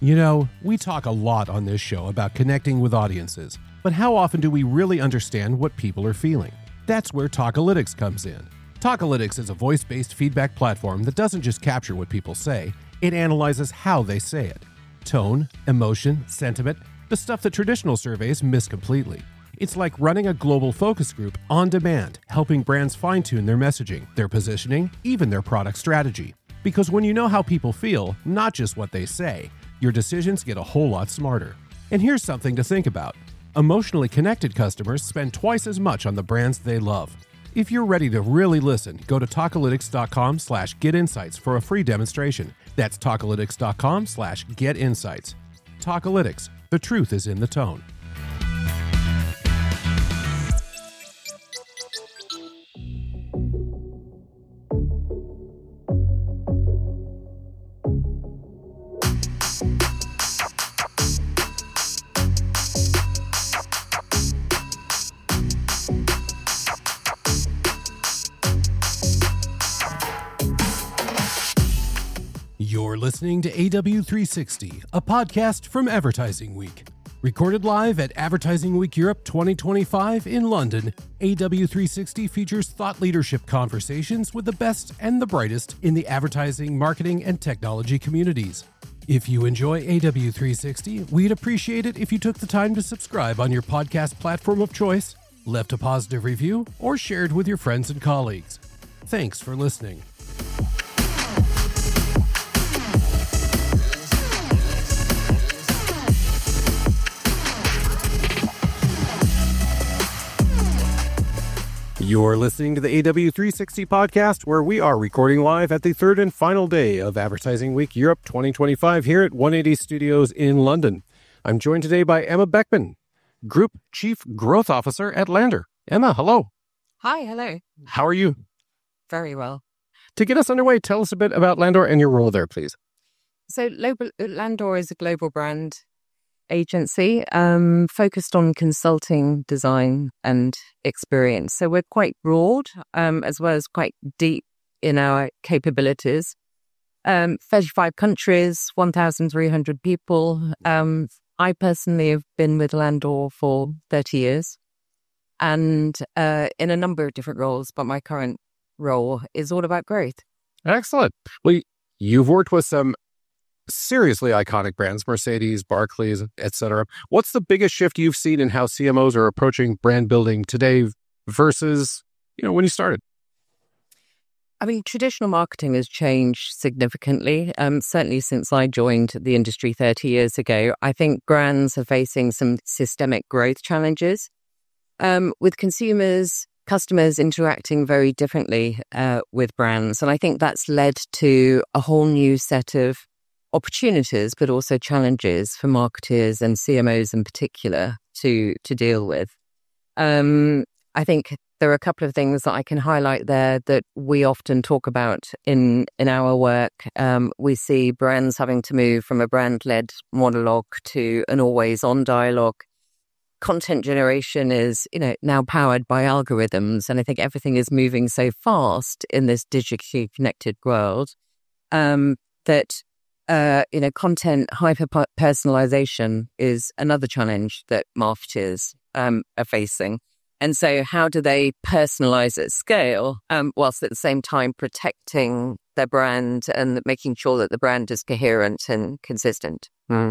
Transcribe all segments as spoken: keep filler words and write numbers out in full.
You know, we talk a lot on this show about connecting with audiences, but how often do we really understand what people are feeling? That's where Talkalytics comes in. Talkalytics is a voice-based feedback platform that doesn't just capture what people say, it analyzes how they say it. Tone, emotion, sentiment, the stuff that traditional surveys miss completely. It's like running a global focus group on demand, helping brands fine-tune their messaging, their positioning, even their product strategy. Because when you know how people feel, not just what they say, your decisions get a whole lot smarter. And here's something to think about. Emotionally connected customers spend twice as much on the brands they love. If you're ready to really listen, go to Talkalytics.com slash get insights for a free demonstration. That's Talkalytics.com slash get insights. Talkalytics, the truth is in the tone. You're listening to A W three sixty, a podcast from Advertising Week. Recorded live at Advertising Week Europe twenty twenty-five in London, A W three sixty features thought leadership conversations with the best and the brightest in the advertising, marketing, and technology communities. If you enjoy A W three sixty, we'd appreciate it if you took the time to subscribe on your podcast platform of choice, left a positive review, or shared with your friends and colleagues. Thanks for listening. You're listening to the A W three sixty podcast, where we are recording live at the third and final day of Advertising Week Europe twenty twenty-five here at one eighty Studios in London. I'm joined today by Emma Beckman, Group Chief Growth Officer at Landor. Emma, hello. Hi, hello. How are you? Very well. To get us underway, tell us a bit about Landor and your role there, please. So Landor is a global brand agency um, focused on consulting, design, and experience. So we're quite broad, um, as well as quite deep in our capabilities. Um, thirty-five countries, one thousand three hundred people. Um, I personally have been with Landor for thirty years and uh, in a number of different roles, but my current role is all about growth. Excellent. Well, you've worked with some seriously iconic brands, Mercedes, Barclays, et cetera. What's the biggest shift you've seen in how C M Os are approaching brand building today versus, you know, when you started? I mean, traditional marketing has changed significantly, um, certainly since I joined the industry thirty years ago. I think brands are facing some systemic growth challenges um, with consumers, customers interacting very differently uh, with brands. And I think that's led to a whole new set of opportunities, but also challenges for marketers and C M Os in particular to to deal with. Um, I think there are a couple of things that I can highlight there that we often talk about in in our work. Um, we see brands having to move from a brand-led monologue to an always-on dialogue. Content generation is, you know, now powered by algorithms, and I think everything is moving so fast in this digitally connected world um, that Uh, you know, content hyper-personalization is another challenge that marketers um, are facing. And so how do they personalize at scale um, whilst at the same time protecting their brand and making sure that the brand is coherent and consistent? Mm.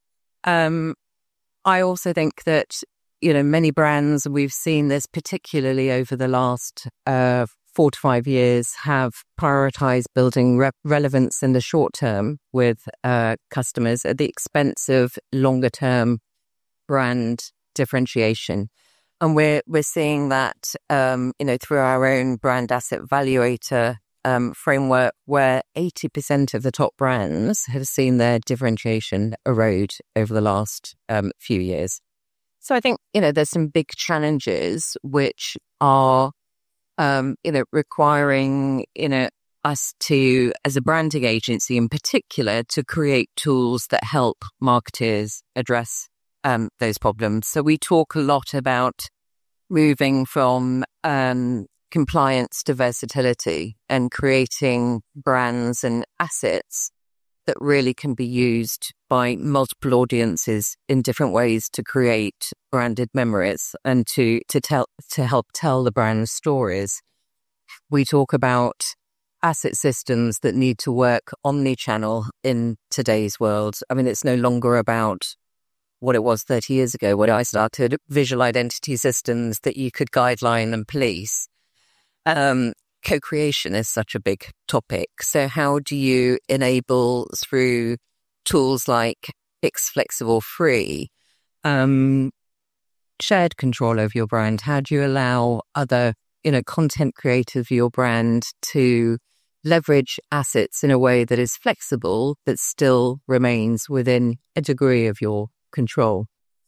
Um, I also think that, you know, many brands, we've seen this particularly over the last uh four to five years, have prioritized building re- relevance in the short term with uh, customers at the expense of longer term brand differentiation. And we're we're seeing that um, you know through our own brand asset valuator um, framework, where eighty percent of the top brands have seen their differentiation erode over the last um, few years. So I think you know there's some big challenges which are Um, you know, requiring, you know, us to, as a branding agency in particular, to create tools that help marketers address um, those problems. So we talk a lot about moving from um, compliance to versatility and creating brands and assets that really can be used by multiple audiences in different ways to create branded memories and to to tell to help tell the brand stories. We talk about asset systems that need to work omni-channel in today's world. I mean, it's no longer about what it was thirty years ago when I started, visual identity systems that you could guideline and police. Um, co-creation is such a big topic. So how do you enable through tools like X Flexible Free, um, shared control over your brand? How do you allow other, you know, content creators of your brand to leverage assets in a way that is flexible, that still remains within a degree of your control?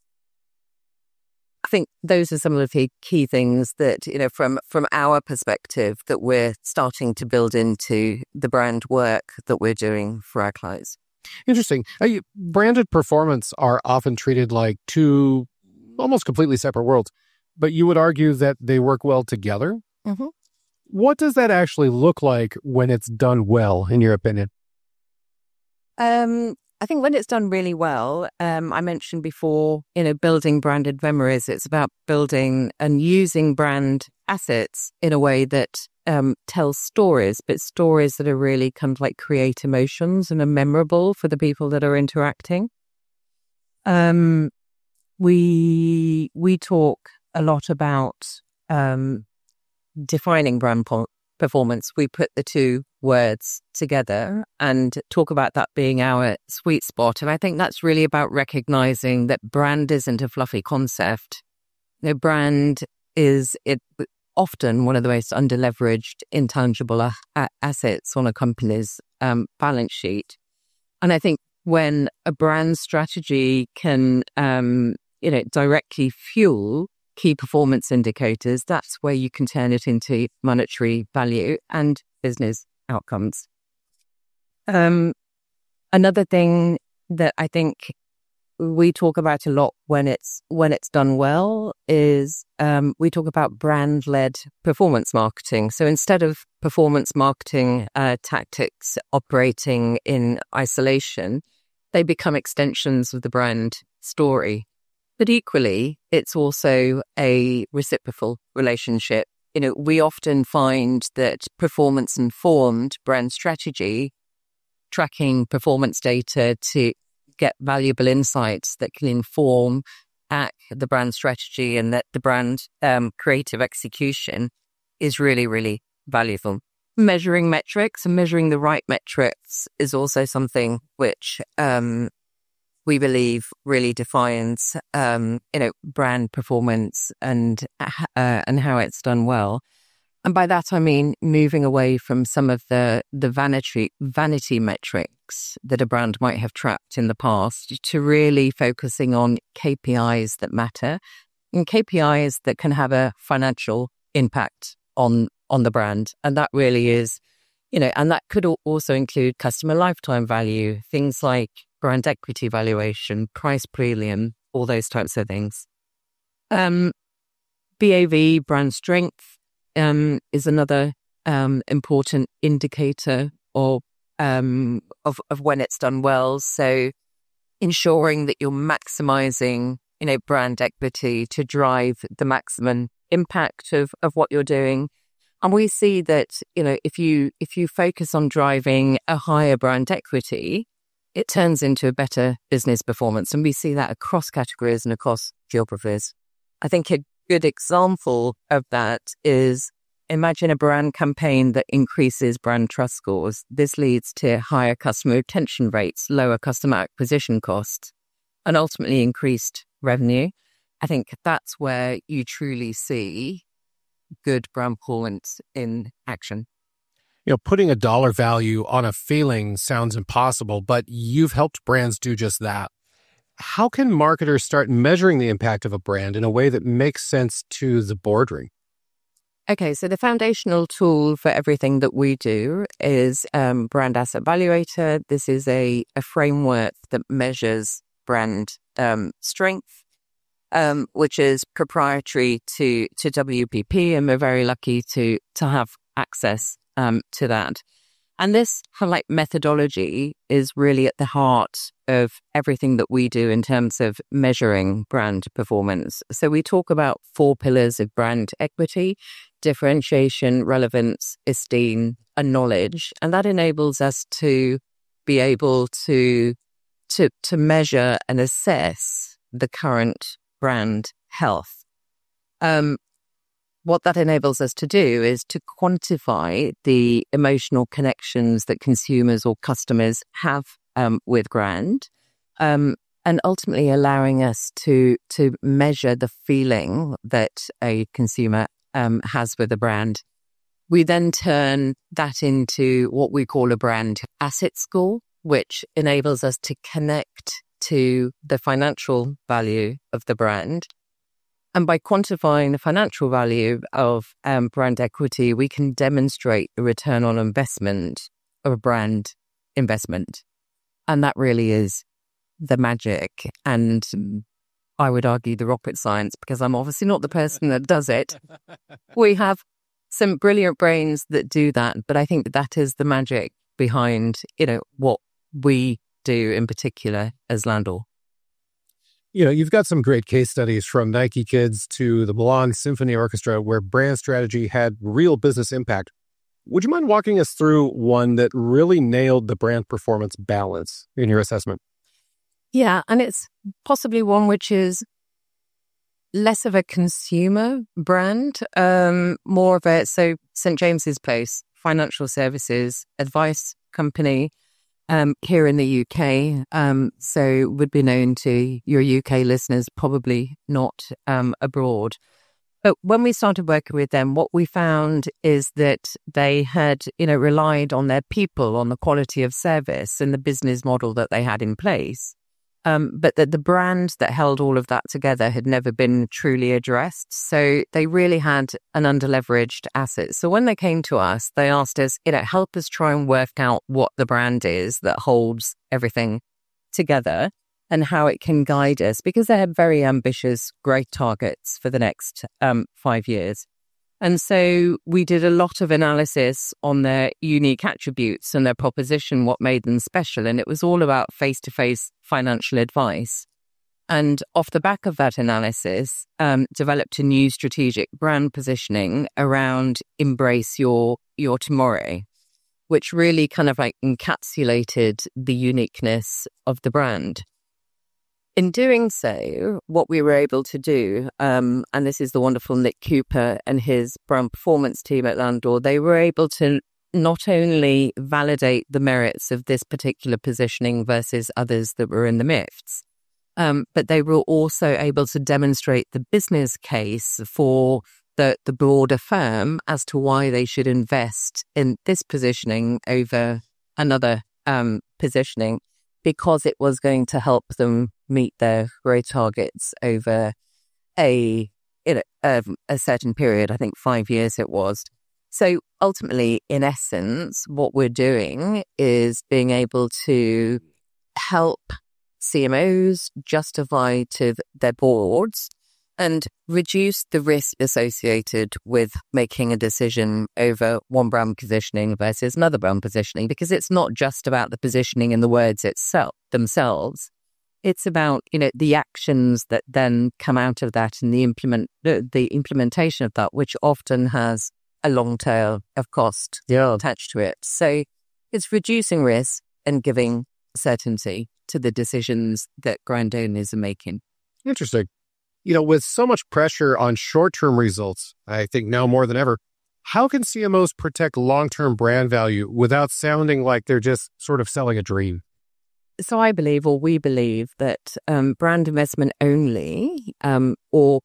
I think those are some of the key things that, you know, from, from our perspective, that we're starting to build into the brand work that we're doing for our clients. Interesting. Uh, branded performance are often treated like two almost completely separate worlds, but you would argue that they work well together. Mm-hmm. What does that actually look like when it's done well, in your opinion? Um, I think when it's done really well, um, I mentioned before, you know, building branded memories, it's about building and using brand assets in a way that um, tells stories, but stories that are really kind of like create emotions and are memorable for the people that are interacting. Um, we, we talk a lot about um, defining brand po- performance. We put the two words together and talk about that being our sweet spot. And I think that's really about recognizing that brand isn't a fluffy concept. You know, brand is it often one of the most underleveraged intangible a- assets on a company's um, balance sheet. And I think when a brand strategy can, um, you know, directly fuel key performance indicators, that's where you can turn it into monetary value and business outcomes. Um, another thing that I think we talk about a lot when it's when it's done well is um, we talk about brand-led performance marketing. So instead of performance marketing uh, tactics operating in isolation, they become extensions of the brand story. But equally, it's also a reciprocal relationship. You know, we often find that performance-informed brand strategy, tracking performance data to get valuable insights that can inform at the brand strategy and that the brand um, creative execution is really, really valuable. Measuring metrics and measuring the right metrics is also something which um, we believe really defines, um, you know, brand performance and uh, and how it's done well. And by that, I mean moving away from some of the, the vanity, vanity metrics that a brand might have tracked in the past to really focusing on K P Is that matter and K P Is that can have a financial impact on, on the brand. And that really is, you know, and that could also include customer lifetime value, things like brand equity valuation, price premium, all those types of things. Um, B A V, brand strength, um, is another um, important indicator of, um, of of when it's done well. So ensuring that you're maximizing, you know, brand equity to drive the maximum impact of, of what you're doing. And we see that, you know, if you if you focus on driving a higher brand equity, it turns into a better business performance. And we see that across categories and across geographies. I think a good example of that is imagine a brand campaign that increases brand trust scores. This leads to higher customer retention rates, lower customer acquisition costs, and ultimately increased revenue. I think that's where you truly see good brand performance in action. You know, putting a dollar value on a feeling sounds impossible, but you've helped brands do just that. How can marketers start measuring the impact of a brand in a way that makes sense to the boardroom? Okay, so the foundational tool for everything that we do is um, Brand Asset Valuator. This is a, a framework that measures brand um, strength, um, which is proprietary to, to W P P, and we're very lucky to to have access um, to that. And this kind of like methodology is really at the heart of everything that we do in terms of measuring brand performance. So we talk about four pillars of brand equity: differentiation, relevance, esteem, and knowledge. And that enables us to be able to, to, to measure and assess the current brand health. Um, What that enables us to do is to quantify the emotional connections that consumers or customers have um, with brand, um, and ultimately allowing us to to measure the feeling that a consumer um, has with a brand. We then turn that into what we call a brand asset score, which enables us to connect to the financial value of the brand. And by quantifying the financial value of um, brand equity, we can demonstrate the return on investment of a brand investment. And that really is the magic. And I would argue the rocket science, because I'm obviously not the person that does it. We have some brilliant brains that do that. But I think that is the magic behind, you know, what we do in particular as Landor. You know, you've got some great case studies from Nike Kids to the Milan Symphony Orchestra where brand strategy had real business impact. Would you mind walking us through one that really nailed the brand performance balance in your assessment? Yeah, and it's possibly one which is less of a consumer brand, um, more of a, so Saint James's Place, financial services, advice company, Um, here in the U K, um, so would be known to your U K listeners, probably not um, abroad. But when we started working with them, what we found is that they had, you know, relied on their people, on the quality of service and the business model that they had in place. Um, but that the brand that held all of that together had never been truly addressed. So they really had an underleveraged asset. So when they came to us, they asked us, you know, help us try and work out what the brand is that holds everything together and how it can guide us, because they had very ambitious growth targets for the next um, five years. And so we did a lot of analysis on their unique attributes and their proposition, what made them special. And it was all about face-to-face financial advice. And off the back of that analysis, um, developed a new strategic brand positioning around embrace your, your tomorrow, which really kind of like encapsulated the uniqueness of the brand. In doing so, what we were able to do, um, and this is the wonderful Nick Cooper and his brand performance team at Landor, they were able to not only validate the merits of this particular positioning versus others that were in the midst, um, but they were also able to demonstrate the business case for the, the broader firm as to why they should invest in this positioning over another um, positioning, because it was going to help them meet their growth targets over a, you know, a, a certain period, I think five years it was. So ultimately, in essence, what we're doing is being able to help C M Os justify to their boards and reduce the risk associated with making a decision over one brand positioning versus another brand positioning, because it's not just about the positioning and the words itself themselves. It's about, you know, the actions that then come out of that and the implement the, the implementation of that, which often has a long tail of cost yeah. attached to it. So it's reducing risk and giving certainty to the decisions that brand owners are making. Interesting. You know, with so much pressure on short-term results, I think now more than ever, how can C M Os protect long-term brand value without sounding like they're just sort of selling a dream? So I believe, or we believe, that um, brand investment only, um, or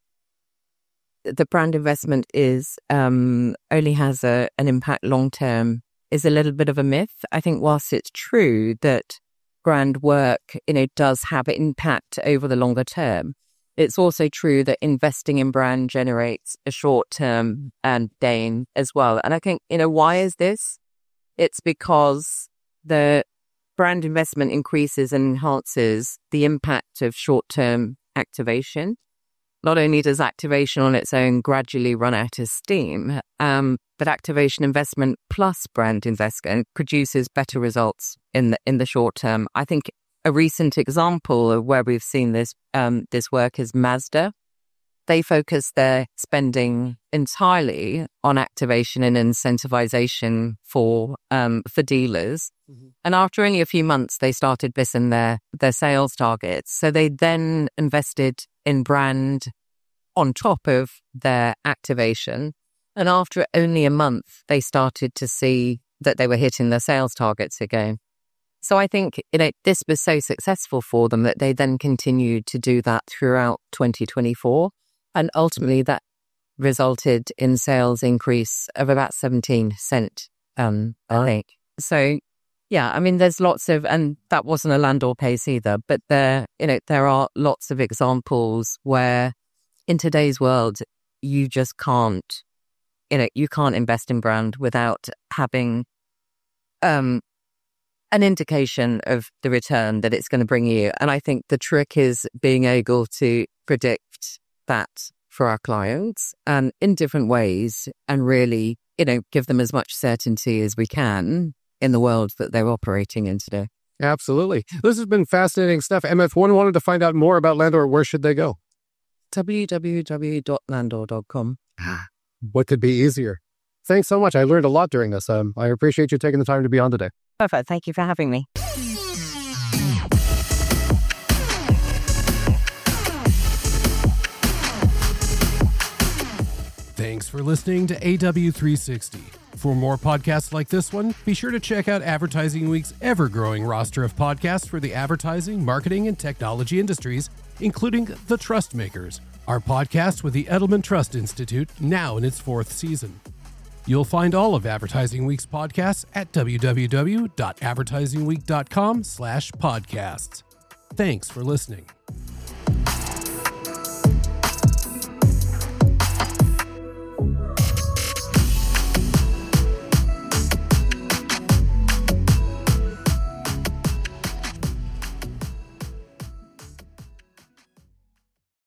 the brand investment is um, only has a, an impact long-term, is a little bit of a myth. I think whilst it's true that brand work, you know, does have an impact over the longer term, it's also true that investing in brand generates a short-term um, gain as well. And I think, you know, why is this? It's because the brand investment increases and enhances the impact of short-term activation. not only does activation on its own gradually run out of steam, um, but activation investment plus brand investment produces better results in the, in the short term. I think a recent example of where we've seen this um, this work is Mazda. They focus their spending entirely on activation and incentivization for um, for dealers. Mm-hmm. And after only a few months, they started missing their, their sales targets. So they then invested in brand on top of their activation. And after only a month, they started to see that they were hitting their sales targets again. So I think, you know, this was so successful for them that they then continued to do that throughout twenty twenty-four. And ultimately, that resulted in sales increase of about seventeen percent, um, I think. So, yeah, I mean, there's lots of, and that wasn't a Landor case either, but there, you know, there are lots of examples where in today's world, you just can't, you know, you can't invest in brand without having um, an indication of the return that it's going to bring you. And I think the trick is being able to predict that for our clients and in different ways and really, you know, give them as much certainty as we can in the world that they're operating in today. Absolutely. This has been fascinating stuff. Emma, if one wanted to find out more about Landor, where should they go? w w w dot landor dot com. What could be easier? Thanks so much. I learned a lot during this. Um, I appreciate you taking the time to be on today. Perfect. Thank you for having me. Thanks for listening to A W three sixty. For more podcasts like this one, be sure to check out Advertising Week's ever-growing roster of podcasts for the advertising, marketing, and technology industries, including The Trust Makers, our podcast with the Edelman Trust Institute, now in its fourth season. You'll find all of Advertising Week's podcasts at w w w dot advertising week dot com slash podcasts. Thanks for listening.